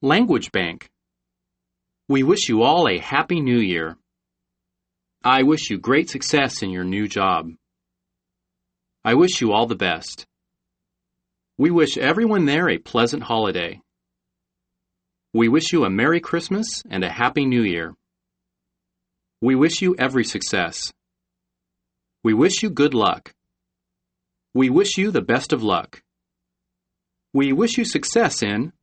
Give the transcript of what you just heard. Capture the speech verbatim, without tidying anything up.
Language Bank. We wish you all a Happy New Year. I wish you great success in your new job. I wish you all the best. We wish everyone there a pleasant holiday. We wish you a Merry Christmas and a Happy New Year. We wish you every success. We wish you good luck. We wish you the best of luck. We wish you success in